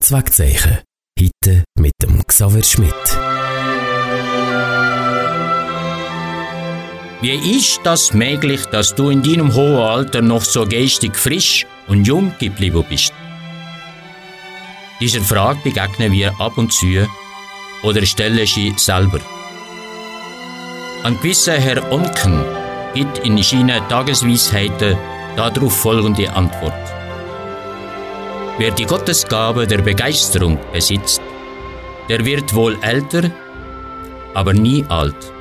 Kurzwegzeichen. Heute mit dem Xaver Schmidt. Wie ist das möglich, dass du in deinem hohen Alter noch so geistig frisch und jung geblieben bist? Dieser Frage begegnen wir ab und zu oder stellen sie selber. Ein gewisser Herr Onken gibt in seinen Tagesweisheiten darauf folgende Antwort. Wer die Gottesgabe der Begeisterung besitzt, der wird wohl älter, aber nie alt.